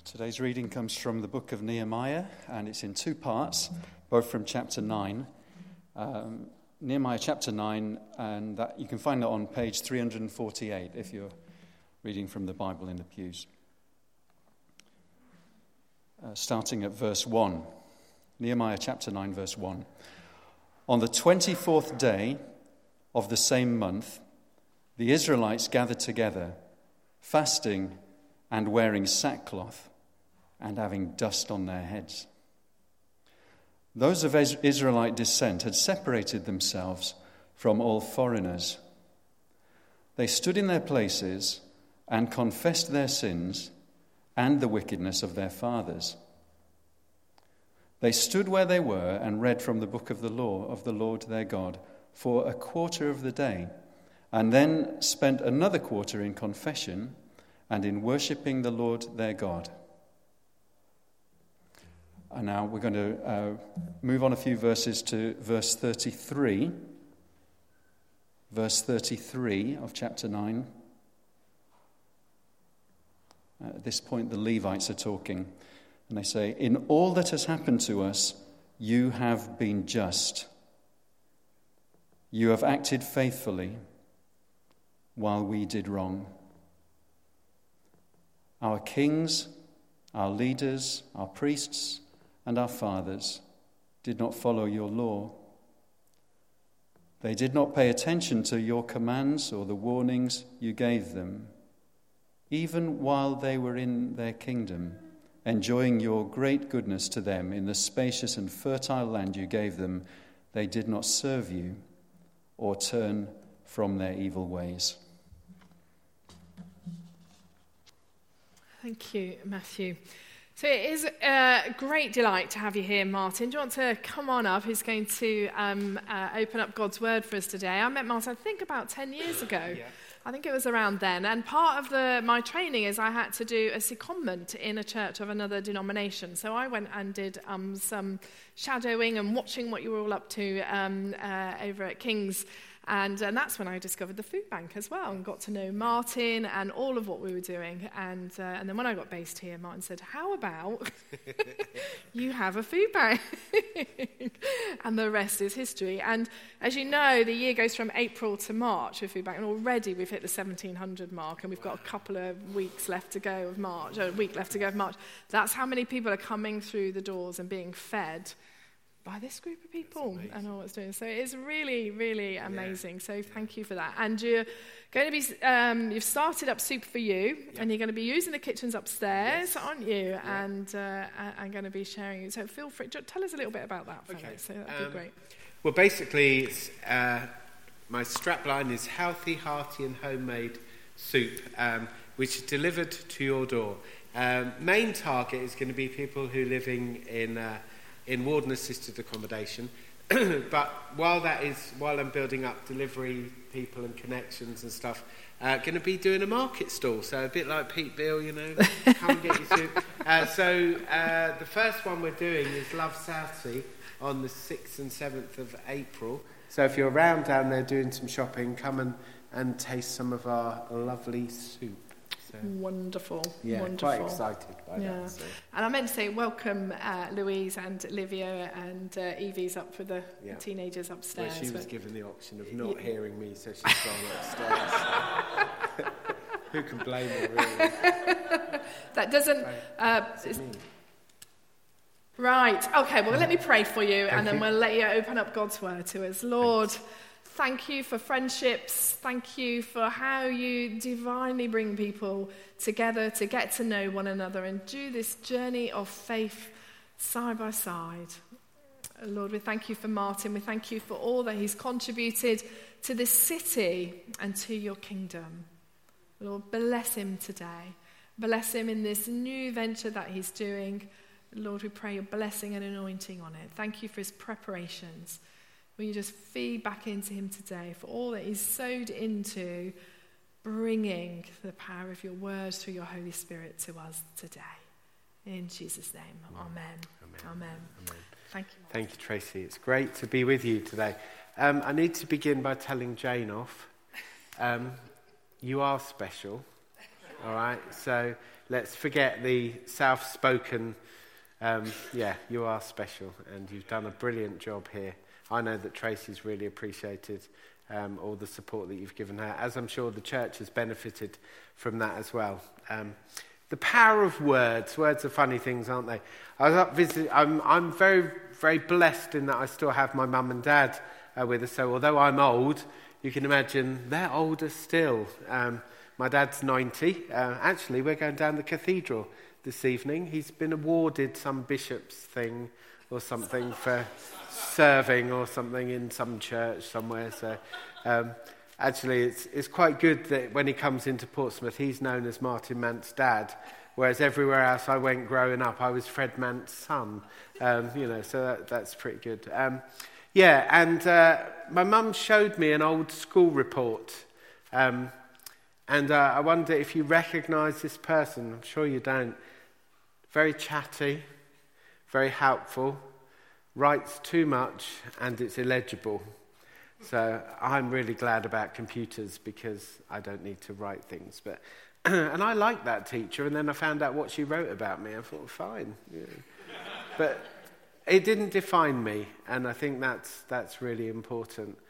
Today's reading comes from the book of Nehemiah, and it's in two parts, both from chapter 9. Nehemiah chapter 9, and that you can find it on page 348 if you're reading from the Bible in the pews. Starting at verse 1. Nehemiah chapter 9, verse 1. On the 24th day of the same month, the Israelites gathered together, fasting and wearing sackcloth and having dust on their heads. Those of Israelite descent had separated themselves from all foreigners. They stood in their places and confessed their sins and the wickedness of their fathers. They stood where they were and read from the book of the law of the Lord their God for a quarter of the day, and then spent another quarter in confession and in worshipping the Lord their God. And now we're going to move on a few verses to verse 33. Verse 33 of chapter 9. At this point, the Levites are talking, and they say, "In all that has happened to us, you have been just. You have acted faithfully while we did wrong. Our kings, our leaders, our priests, and our fathers did not follow your law. They did not pay attention to your commands or the warnings you gave them. Even while they were in their kingdom, enjoying your great goodness to them in the spacious and fertile land you gave them, they did not serve you or turn from their evil ways." Thank you, Matthew. So it is a great delight to have you here, Martin. Do you want to come on up? Who's going to open up God's Word for us today? I met Martin, I think, about 10 years ago. Yeah. I think it was around then. And part of my training is I had to do a secondment in a church of another denomination. So I went and did some shadowing and watching what you were all up to over at King's. And that's when I discovered the food bank as well and got to know Martin and all of what we were doing. And then when I got based here, Martin said, "How about you have a food bank?" And the rest is history. And as you know, the year goes from April to March with food bank. And already we've hit the 1,700 mark and we've got a couple of weeks left to go of March, a week left to go of March. That's how many people are coming through the doors and being fed by this group of people and all it's doing. So it's really, really amazing. Yeah. So thank you for that. And you're going to be, you've started up Soup for You, and you're going to be using the kitchens upstairs, aren't you? Yeah. And I'm going to be sharing it. So feel free, tell us a little bit about that, fellas. So that'd be great. Well, basically, it's, my strapline is healthy, hearty and homemade soup, which is delivered to your door. Main target is going to be people who are living in warden-assisted accommodation. But while I'm building up delivery people and connections and stuff, going to be doing a market stall. So a bit like Pete Bill, you know, come and get your soup. So the first one we're doing is Love Southsea on the 6th and 7th of April. So if you're around down there doing some shopping, come and taste some of our lovely soup. So, wonderful. Yeah, wonderful. Quite excited by that. So. And I meant to say welcome Louise and Livia and Evie's up for the teenagers upstairs. Well, she was given the option of not hearing me, so she's gone upstairs. Who can blame her, really? That doesn't... Right, okay, well, let me pray for you, and then we'll let you open up God's Word to us. Lord, thank you for friendships. Thank you for how you divinely bring people together to get to know one another and do this journey of faith side by side. Lord, we thank you for Martin. We thank you for all that he's contributed to this city and to your kingdom. Lord, bless him today. Bless him in this new venture that he's doing. Lord, we pray your blessing and anointing on it. Thank you for his preparations. Will you just feed back into him today for all that he's sowed into bringing the power of your word through your Holy Spirit to us today. In Jesus' name, amen. Amen. Thank you. Thank you, Tracy. It's great to be with you today. I need to begin by telling Jane off. You are special. all right? So let's forget the self-spoken, you are special, and you've done a brilliant job here. I know that Tracy's really appreciated all the support that you've given her, as I'm sure the church has benefited from that as well. The power of words. Words are funny things, aren't they? I was up visiting. I'm very, very blessed in that I still have my mum and dad with us. So although I'm old, you can imagine they're older still. My dad's 90. Actually, we're going down the cathedral this evening. He's been awarded some bishop's thing or something for serving or something in some church somewhere. So actually, it's quite good that when he comes into Portsmouth, he's known as Martin Mant's dad, whereas everywhere else I went growing up, I was Fred Mant's son. So that's pretty good. And my mum showed me an old school report, and I wonder if you recognise this person. I'm sure you don't. Very chatty, very helpful, writes too much, and it's illegible. So I'm really glad about computers because I don't need to write things. But and I liked that teacher, and then I found out what she wrote about me. I thought, fine. Yeah. But it didn't define me, and I think that's really important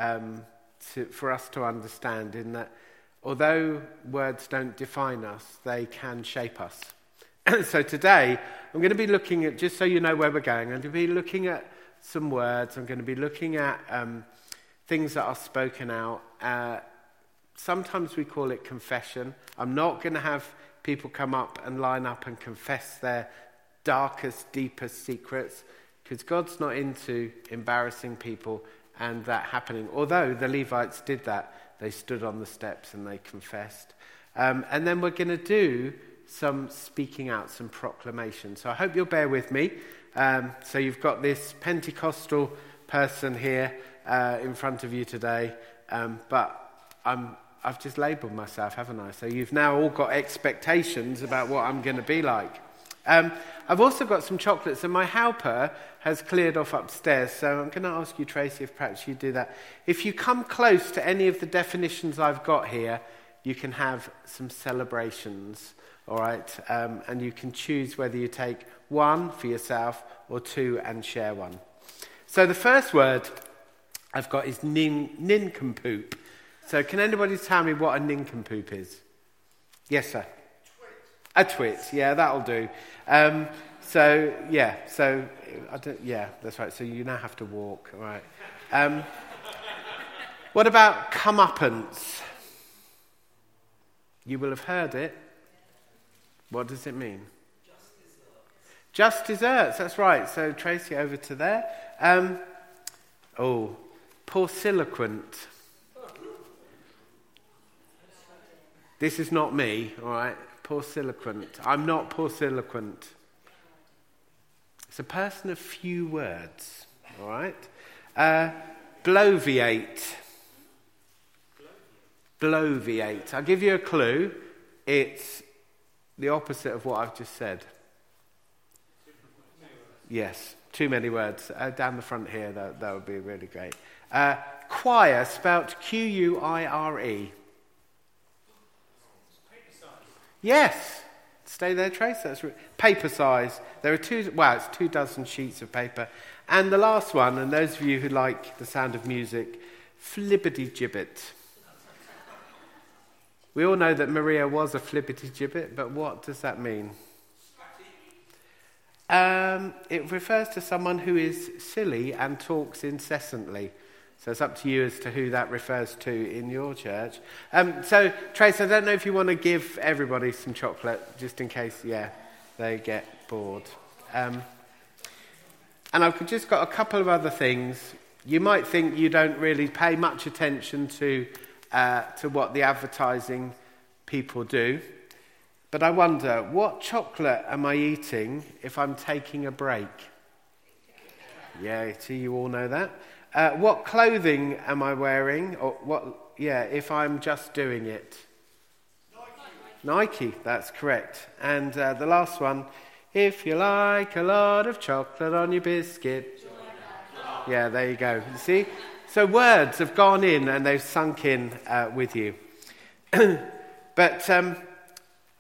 for us to understand, in that although words don't define us, they can shape us. So today, I'm going to be looking at, just so you know where we're going, I'm going to be looking at some words. I'm going to be looking at things that are spoken out. Sometimes we call it confession. I'm not going to have people come up and line up and confess their darkest, deepest secrets, because God's not into embarrassing people and that happening. Although the Levites did that. They stood on the steps and they confessed. And then we're going to do some speaking out, some proclamation. So I hope you'll bear with me. So you've got this Pentecostal person here in front of you today, but I've just labelled myself, haven't I? So you've now all got expectations about what I'm going to be like. I've also got some chocolates, and my helper has cleared off upstairs, so I'm going to ask you, Tracy, if perhaps you do that. If you come close to any of the definitions I've got here, you can have some celebrations, all right? And you can choose whether you take one for yourself or two and share one. So the first word I've got is nincompoop. So can anybody tell me what a nincompoop is? Yes, sir. A twit, yeah, that'll do. That's right. So you now have to walk, all right. What about comeuppance? You will have heard it. What does it mean? Just desserts, that's right. So Tracy, over to there. Porciloquent. This is not me, all right. Porciloquent. I'm not porciloquent. It's a person of few words, all right? Bloviate. Bloviate. I'll give you a clue. It's the opposite of what I've just said. Yes, too many words. Down the front here, that would be really great. Quire, spelt Quire. Yes. Stay there, Trace. That's paper size. There are it's 24 sheets of paper. And the last one, and those of you who like the sound of music, flibbity-gibbet. We all know that Maria was a flibbity-gibbet, but what does that mean? It refers to someone who is silly and talks incessantly. So it's up to you as to who that refers to in your church. So, Trace, I don't know if you want to give everybody some chocolate, just in case, they get bored. And I've just got a couple of other things. You might think you don't really pay much attention to what the advertising people do. But I wonder, what chocolate am I eating if I'm taking a break? Yeah, see, you all know that. What clothing am I wearing? Or if I'm just doing it? Nike, that's correct. And the last one, if you like a lot of chocolate on your biscuit. Yeah, there you go. You see? So words have gone in and they've sunk in with you. But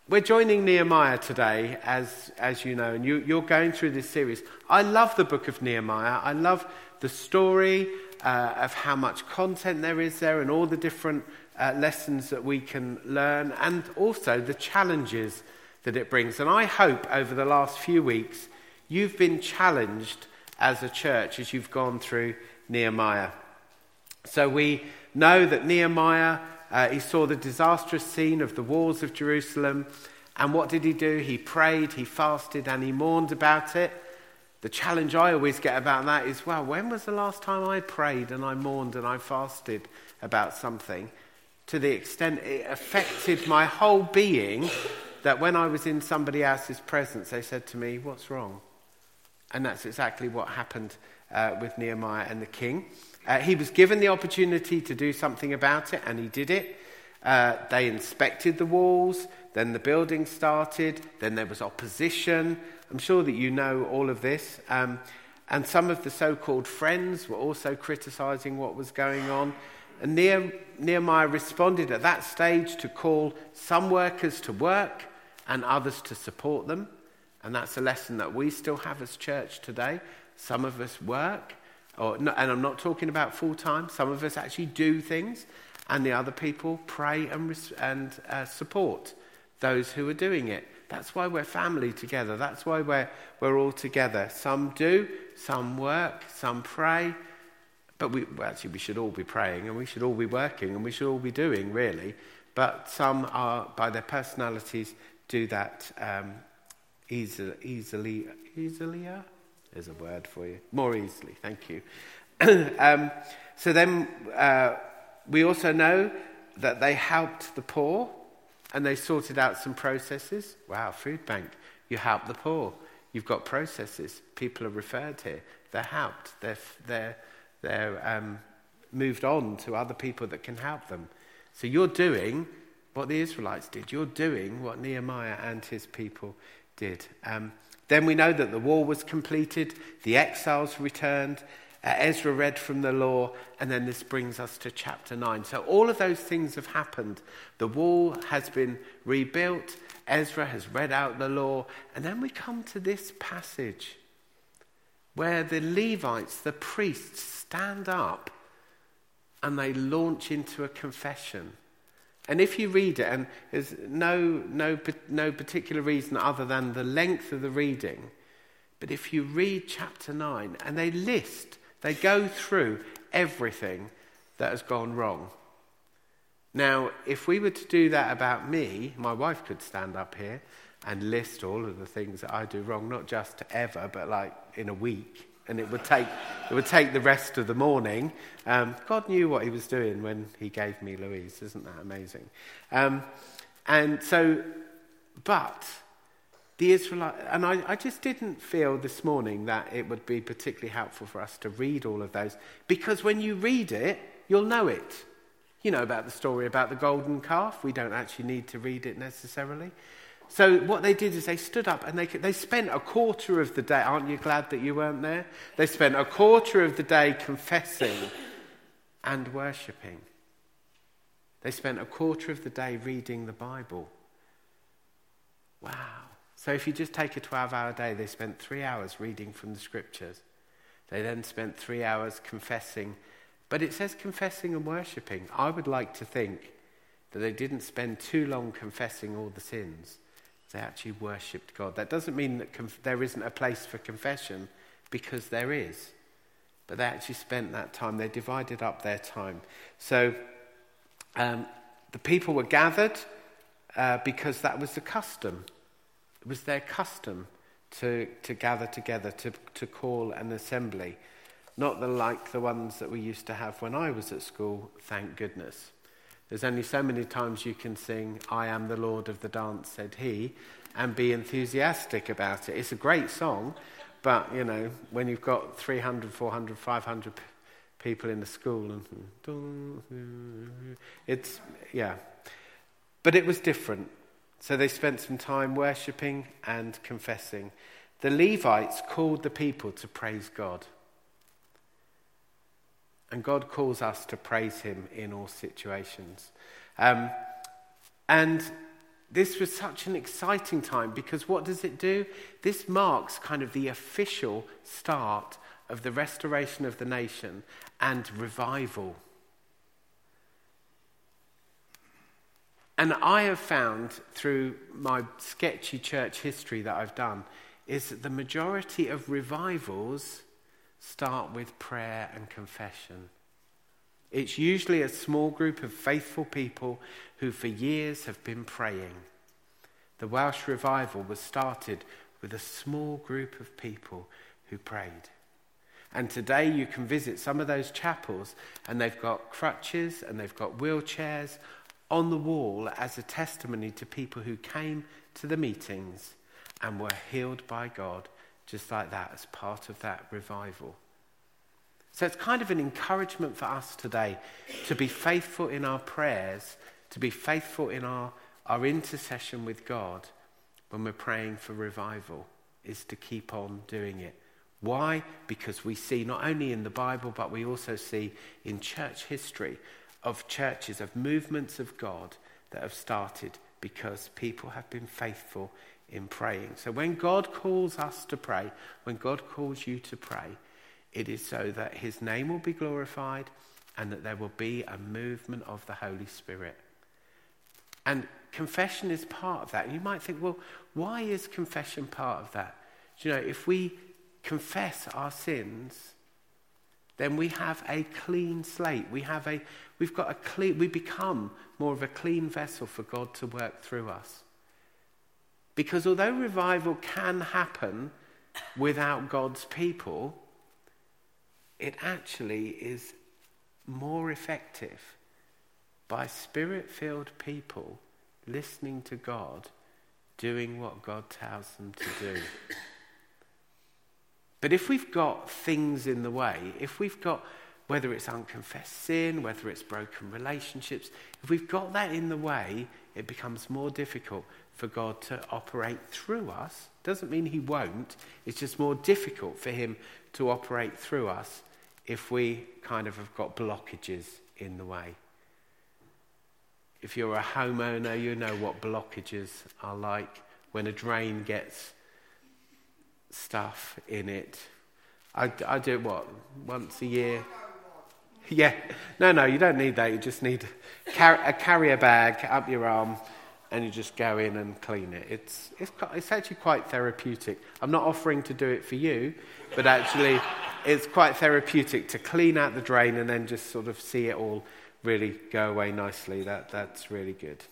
We're joining Nehemiah today, as you know, and you're going through this series. I love the book of Nehemiah. I love the story of how much content there is there and all the different lessons that we can learn, and also the challenges that it brings. And I hope over the last few weeks you've been challenged as a church as you've gone through Nehemiah. So we know that Nehemiah, he saw the disastrous scene of the walls of Jerusalem. And what did he do? He prayed, he fasted, and he mourned about it. The challenge I always get about that is, well, when was the last time I prayed and I mourned and I fasted about something to the extent it affected my whole being that when I was in somebody else's presence, they said to me, what's wrong? And that's exactly what happened with Nehemiah and the king. He was given the opportunity to do something about it, and he did it. They inspected the walls, then the building started, then there was opposition. I'm sure that you know all of this. And some of the so-called friends were also criticising what was going on. And Nehemiah responded at that stage to call some workers to work and others to support them. And that's a lesson that we still have as church today. Some of us work. And I'm not talking about full-time. Some of us actually do things, and the other people pray and support those who are doing it. That's why we're family together. That's why we're all together. Some do, some work, some pray. But we should all be praying, and we should all be working, and we should all be doing, really. But some are, by their personalities, do that easily. There's a word for you. More easily, thank you. So then we also know that they helped the poor and they sorted out some processes. Wow, food bank. You help the poor. You've got processes. People are referred here. They're helped. They're moved on to other people that can help them. So you're doing what the Israelites did. You're doing what Nehemiah and his people did. Then we know that the wall was completed, the exiles returned, Ezra read from the law, and then this brings us to chapter 9. So all of those things have happened. The wall has been rebuilt, Ezra has read out the law, and then we come to this passage where the Levites, the priests, stand up and they launch into a confession. And if you read it, and there's no particular reason other than the length of the reading, but if you read chapter 9, and they go through everything that has gone wrong. Now, if we were to do that about me, my wife could stand up here and list all of the things that I do wrong, not just ever, but like in a week. And it would take the rest of the morning. God knew what he was doing when he gave me Louise. Isn't that amazing? But the Israelite, and I just didn't feel this morning that it would be particularly helpful for us to read all of those, because when you read it, you'll know it. You know about the story about the golden calf. We don't actually need to read it necessarily. So what they did is they stood up and they spent a quarter of the day. Aren't you glad that you weren't there? They spent a quarter of the day confessing and worshipping. They spent a quarter of the day reading the Bible. Wow. So if you just take a 12-hour day, they spent 3 hours reading from the scriptures. They then spent 3 hours confessing. But it says confessing and worshipping. I would like to think that they didn't spend too long confessing all the sins. They actually worshipped God. That doesn't mean that there isn't a place for confession, because there is. But they actually spent that time. They divided up their time. So the people were gathered because that was the custom. It was their custom to gather together, to call an assembly. Not like the ones that we used to have when I was at school, thank goodness. There's only so many times you can sing, I am the Lord of the dance, said he, and be enthusiastic about it. It's a great song, but, you know, when you've got 300, 400, 500 people in the school, and it's, yeah. But it was different. So they spent some time worshipping and confessing. The Levites called the people to praise God. And God calls us to praise him in all situations. And this was such an exciting time, because what does it do? This marks kind of the official start of the restoration of the nation and revival. And I have found through my sketchy church history that I've done is that the majority of revivals start with prayer and confession. It's usually a small group of faithful people who for years have been praying. The Welsh revival was started with a small group of people who prayed. And today you can visit some of those chapels and they've got crutches and they've got wheelchairs on the wall as a testimony to people who came to the meetings and were healed by God just like that as part of that revival. So it's kind of an encouragement for us today to be faithful in our prayers, to be faithful in our intercession with God when we're praying for revival, is to keep on doing it. Why? Because we see not only in the Bible, but we also see in church history of churches, of movements of God that have started because people have been faithful in praying. So when God calls us to pray, when God calls you to pray, it is so that his name will be glorified and that there will be a movement of the Holy Spirit. And confession is part of that. And you might think, well, why is confession part of that? Do you know, if we confess our sins, then we have a clean slate. We become more of a clean vessel for God to work through us. Because although revival can happen without God's people, it actually is more effective by Spirit-filled people listening to God, doing what God tells them to do. But if we've got things in the way, if we've got, whether it's unconfessed sin, whether it's broken relationships, if we've got that in the way, it becomes more difficult for God to operate through us. Doesn't mean he won't. It's just more difficult for him to operate through us if we kind of have got blockages in the way. If you're a homeowner, you know what blockages are like when a drain gets stuff in it. I do it, once a year? Yeah. No, you don't need that. You just need a carrier bag up your arm and you just go in and clean it. It's actually quite therapeutic. I'm not offering to do it for you, but actually it's quite therapeutic to clean out the drain and then just sort of see it all really go away nicely. That's really good.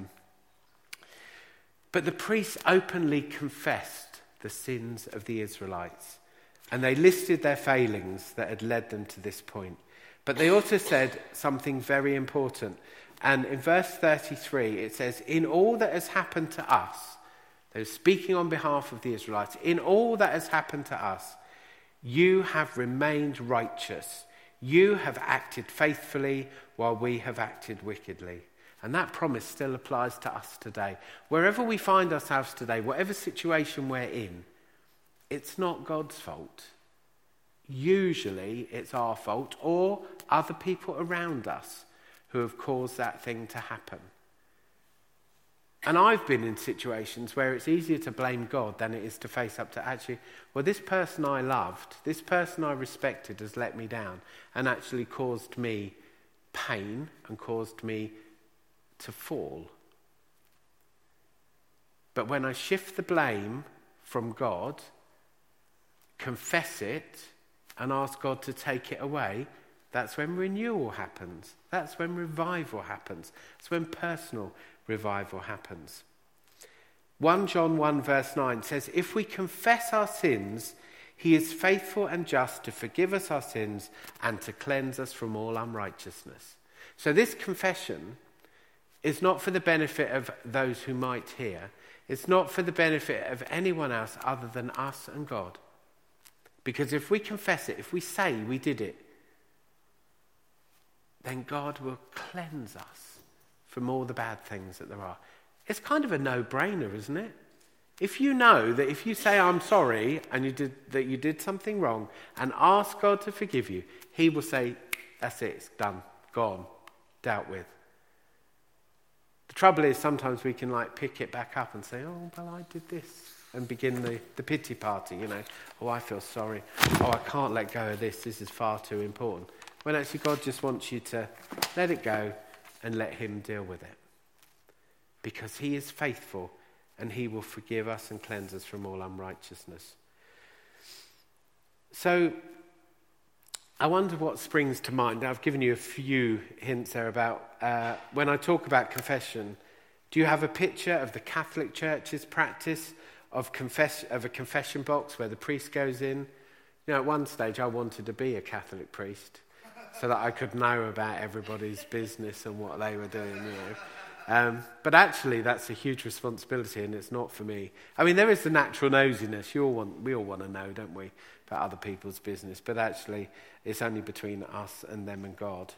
But the priests openly confessed the sins of the Israelites, and they listed their failings that had led them to this point. But they also said something very important. And in verse 33, it says, in all that has happened to us, they're speaking on behalf of the Israelites, in all that has happened to us, you have remained righteous. You have acted faithfully while we have acted wickedly. And that promise still applies to us today. Wherever we find ourselves today, whatever situation we're in, it's not God's fault. Usually it's our fault or other people around us who have caused that thing to happen. And I've been in situations where it's easier to blame God than it is to face up to actually, well, this person I loved, this person I respected has let me down and actually caused me pain and caused me to fall. But when I shift the blame from God, confess it, and ask God to take it away, that's when renewal happens. That's when revival happens. That's when personal revival happens. 1 John 1 verse 9 says, if we confess our sins, he is faithful and just to forgive us our sins and to cleanse us from all unrighteousness. So this confession is not for the benefit of those who might hear. It's not for the benefit of anyone else other than us and God. Because if we confess it, if we say we did it, then God will cleanse us from all the bad things that there are. It's kind of a no-brainer, isn't it? If you know that if you say I'm sorry and you did something wrong and ask God to forgive you, he will say, that's it, it's done, gone, dealt with. The trouble is sometimes we can pick it back up and say, oh, well, I did this, and begin the pity party, Oh, I feel sorry. Oh, I can't let go of this. This is far too important. When actually God just wants you to let it go and let him deal with it. Because he is faithful and he will forgive us and cleanse us from all unrighteousness. So, I wonder what springs to mind. I've given you a few hints there about when I talk about confession. Do you have a picture of the Catholic Church's practice of a confession box where the priest goes in? At one stage I wanted to be a Catholic priest so that I could know about everybody's business and what they were doing, But actually that's a huge responsibility and it's not for me. I mean, there is the natural nosiness. We all want to know, don't we, about other people's business. But actually it's only between us and them and God.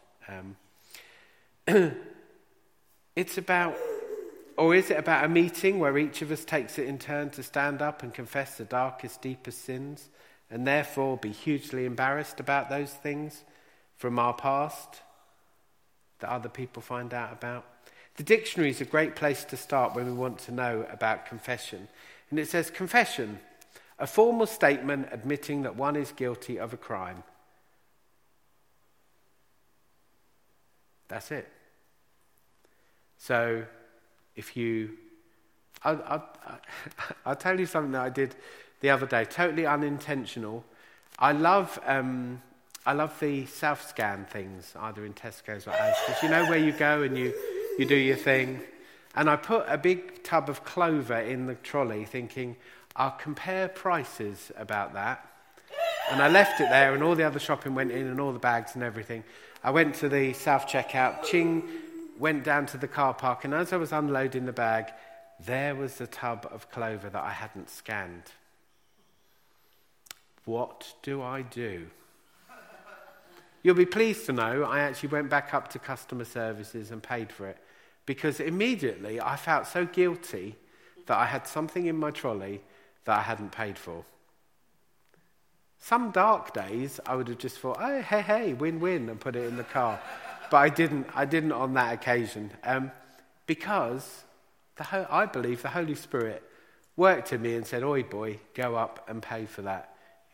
It's about... Or is it about a meeting where each of us takes it in turn to stand up and confess the darkest, deepest sins and therefore be hugely embarrassed about those things from our past that other people find out about? The dictionary is a great place to start when we want to know about confession. And it says, confession, a formal statement admitting that one is guilty of a crime. That's it. So... I'll tell you something that I did the other day, totally unintentional. I love the self-scan things, either in Tesco's or Asda. Where you go and you do your thing. And I put a big tub of clover in the trolley thinking, I'll compare prices about that. And I left it there and all the other shopping went in and all the bags and everything. I went to the self-checkout, went down to the car park, and as I was unloading the bag, there was the tub of clover that I hadn't scanned. What do I do? You'll be pleased to know I actually went back up to customer services and paid for it, because immediately I felt so guilty that I had something in my trolley that I hadn't paid for. Some dark days I would have just thought, oh, hey, win-win, and put it in the car. But I didn't on that occasion, because I believe the Holy Spirit worked in me and said, oi boy, go up and pay for that,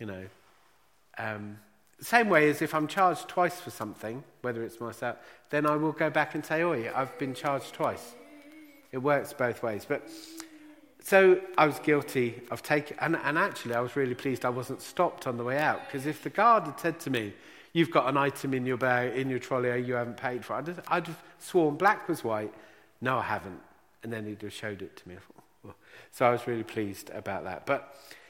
Same way as if I'm charged twice for something, whether it's myself, then I will go back and say, oi, I've been charged twice. It works both ways. But so I was guilty of taking, and actually I was really pleased I wasn't stopped on the way out, because if the guard had said to me, you've got an item in your bag, in your trolley you haven't paid for. I'd have sworn black was white. No, I haven't. And then he'd have showed it to me. So I was really pleased about that. But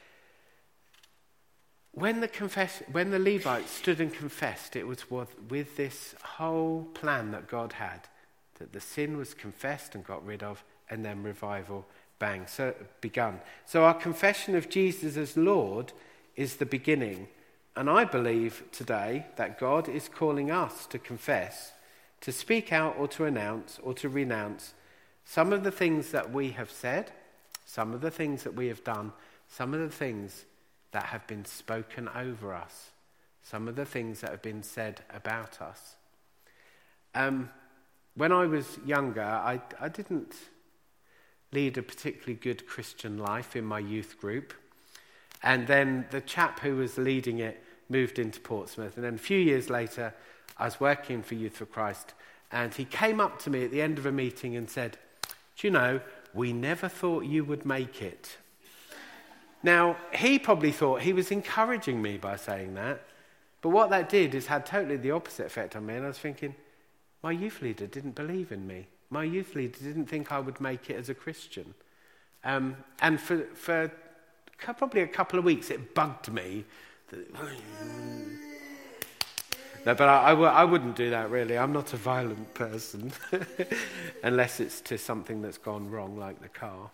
when the Levites stood and confessed, it was with this whole plan that God had, that the sin was confessed and got rid of, and then revival begun. So our confession of Jesus as Lord is the beginning. And I believe today that God is calling us to confess, to speak out or to announce or to renounce some of the things that we have said, some of the things that we have done, some of the things that have been spoken over us, some of the things that have been said about us. When I was younger, I didn't lead a particularly good Christian life in my youth group. And then the chap who was leading it moved into Portsmouth. And then a few years later, I was working for Youth for Christ. And he came up to me at the end of a meeting and said, do you know, we never thought you would make it. Now, he probably thought he was encouraging me by saying that. But what that did is had totally the opposite effect on me. And I was thinking, my youth leader didn't believe in me. My youth leader didn't think I would make it as a Christian. And for probably a couple of weeks, it bugged me. No, but I wouldn't do that, really. I'm not a violent person, unless it's to something that's gone wrong, like the car.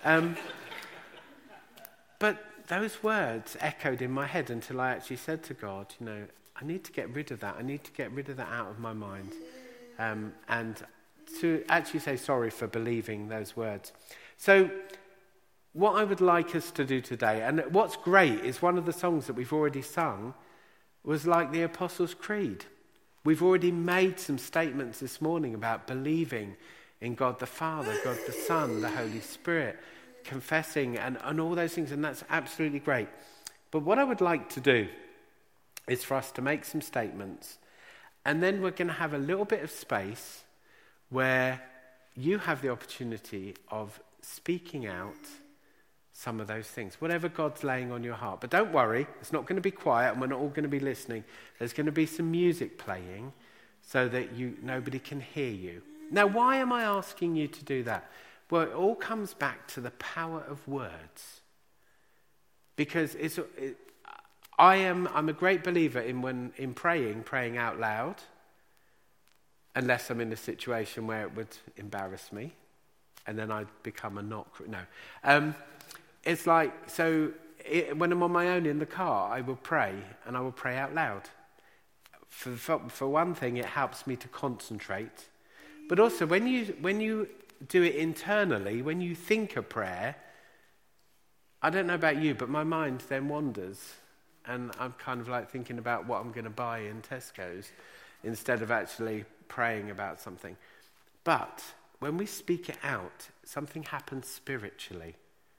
But those words echoed in my head until I actually said to God, I need to get rid of that. I need to get rid of that out of my mind. And to actually say sorry for believing those words. So what I would like us to do today, and what's great is one of the songs that we've already sung was like the Apostles' Creed. We've already made some statements this morning about believing in God the Father, God the Son, the Holy Spirit, confessing and all those things, and that's absolutely great. But what I would like to do is for us to make some statements, and then we're going to have a little bit of space where you have the opportunity of speaking out some of those things, whatever God's laying on your heart. But don't worry, it's not going to be quiet and we're not all going to be listening. There's going to be some music playing so that nobody can hear you. Now, why am I asking you to do that? Well, it all comes back to the power of words. Because I'm a great believer in praying out loud, unless I'm in a situation where it would embarrass me, and then I'd become a no. It's like, when I'm on my own in the car, I will pray, and I will pray out loud. For one thing, it helps me to concentrate. But also, when you do it internally, when you think a prayer, I don't know about you, but my mind then wanders, and I'm kind of like thinking about what I'm going to buy in Tesco's instead of actually praying about something. But when we speak it out, something happens spiritually.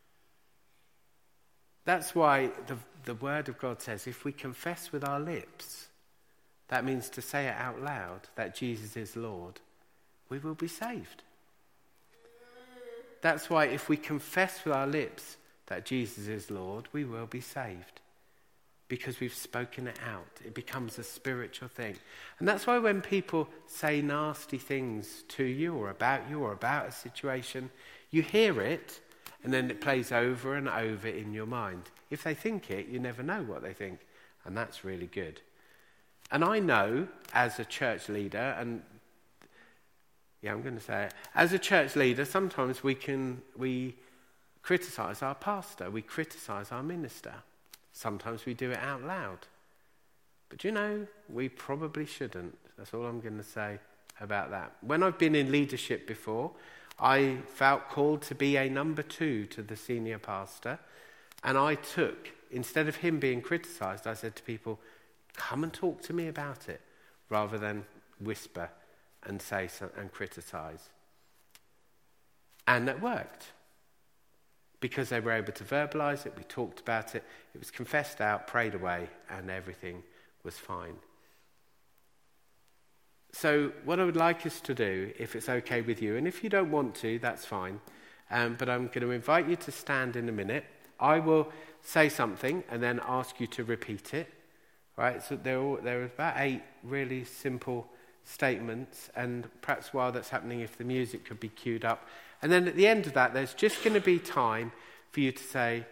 That's why the Word of God says, if we confess with our lips, that means to say it out loud, that Jesus is Lord, we will be saved. That's why if we confess with our lips that Jesus is Lord, we will be saved. Because we've spoken it out. It becomes a spiritual thing. And that's why when people say nasty things to you or about a situation, you hear it, and then it plays over and over in your mind. If they think it, you never know what they think. And that's really good. And I know, as a church leader, I'm going to say it, as a church leader, sometimes we criticize our pastor, we criticize our minister. Sometimes we do it out loud. But we probably shouldn't. That's all I'm going to say about that. When I've been in leadership before, I felt called to be a number 2 to the senior pastor. And I took, instead of him being criticized, I said to people, come and talk to me about it, rather than whisper and say and criticize. And that worked. Because they were able to verbalize it, we talked about it, it was confessed out, prayed away, and everything was fine. So what I would like us to do, if it's okay with you, and if you don't want to, that's fine, but I'm going to invite you to stand in a minute. I will say something and then ask you to repeat it. Right? So there are about 8 really simple statements, and perhaps while that's happening, if the music could be queued up. And then at the end of that, there's just going to be time for you to say,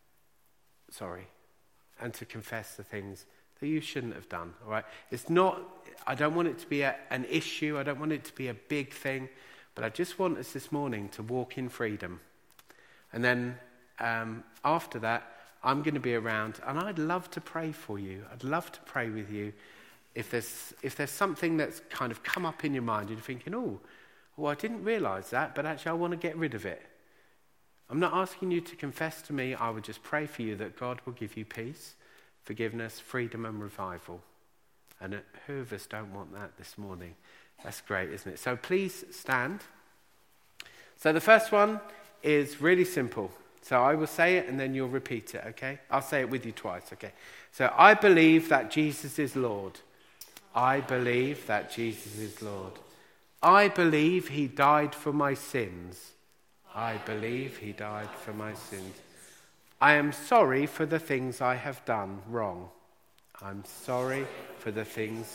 sorry, and to confess the things that you shouldn't have done, all right? I don't want it to be an issue, I don't want it to be a big thing, but I just want us this morning to walk in freedom. And then after that, I'm going to be around, and I'd love to pray for you. I'd love to pray with you. If there's something that's kind of come up in your mind, you're thinking, oh, I didn't realise that, but actually I want to get rid of it. I'm not asking you to confess to me. I would just pray for you that God will give you peace, forgiveness, freedom and revival. And who of us don't want that this morning? That's great, isn't it? So please stand. So the first one is really simple. So I will say it and then you'll repeat it, okay? I'll say it with you twice, okay? So I believe that Jesus is Lord. I believe that Jesus is Lord. I believe he died for my sins. I believe he died for my sins. I am sorry for the things I have done wrong. I'm sorry for the things.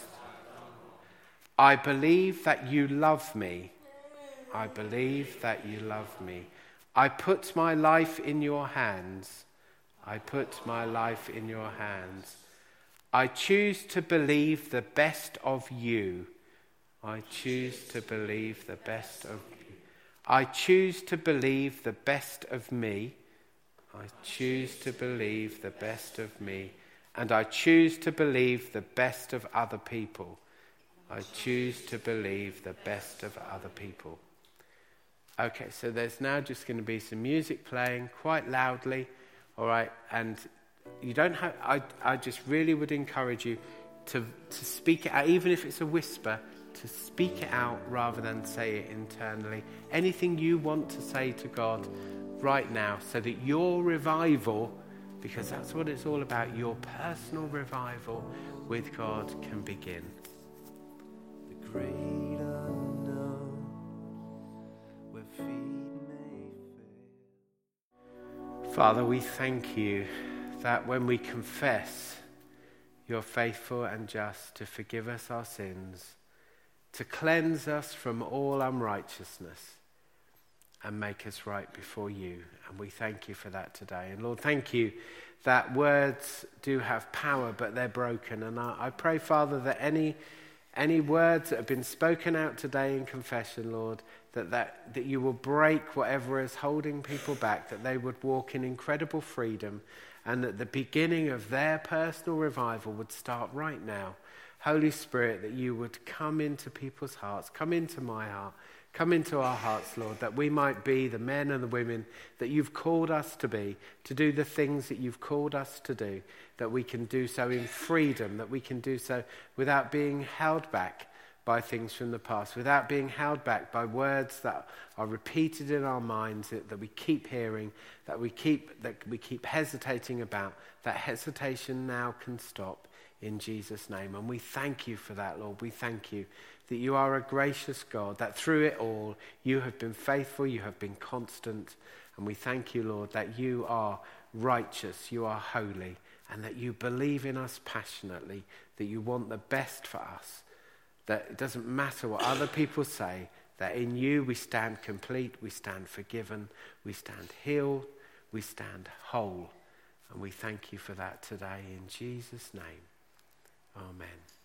I believe that you love me. I believe that you love me. I put my life in your hands. I put my life in your hands. I choose to believe the best of you. I choose to believe the best of you. I choose to believe the best of me. I choose to believe the best of me. And I choose to believe the best of other people. I choose to believe the best of other people. Okay, so there's now just going to be some music playing quite loudly, all right? And you don't have, I just really would encourage you to speak it out, even if it's a whisper, to speak it out rather than say it internally. Anything you want to say to God right now, so that your revival, because that's what it's all about, your personal revival with God can begin. The great unknown, where feet may fail. Father, we thank you that when we confess, you're faithful and just to forgive us our sins, to cleanse us from all unrighteousness, and make us right before you. And we thank you for that today. And Lord, thank you that words do have power, but they're broken. And I pray, Father, that any words that have been spoken out today in confession, Lord, that you will break whatever is holding people back, that they would walk in incredible freedom, and that the beginning of their personal revival would start right now. Holy Spirit, that you would come into people's hearts, come into my heart, come into our hearts, Lord, that we might be the men and the women that you've called us to be, to do the things that you've called us to do, that we can do so in freedom, that we can do so without being held back by things from the past, without being held back by words that are repeated in our minds, that we keep hearing, that we keep hesitating about. That hesitation now can stop in Jesus' name. And we thank you for that, Lord. We thank you that you are a gracious God, that through it all you have been faithful, you have been constant. And we thank you, Lord, that you are righteous, you are holy, and that you believe in us passionately, that you want the best for us, that it doesn't matter what other people say, that in you we stand complete, we stand forgiven, we stand healed, we stand whole. And we thank you for that today in Jesus' name. Amen.